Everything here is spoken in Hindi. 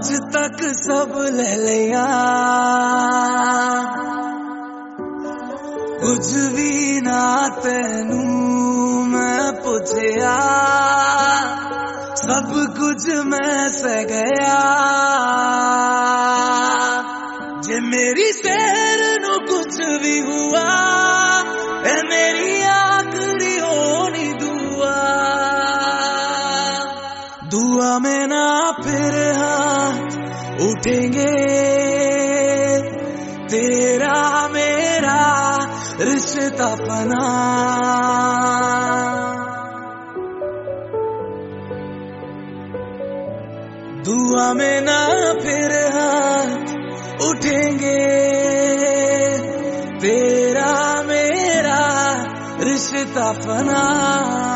आज तक सब ले लिया, कुछ भी ना तेनू मैं पूछया, सब कुछ मैं से गया। जे मेरी सैर नू कुछ भी हुआ, ए मेरी आखिरी होनी दुआ। दुआ में ना फिर हाथ उठेंगे, तेरा मेरा रिश्ता अपना। दुआ में ना फिर हाथ उठेंगे, तेरा मेरा रिश्ता अपना।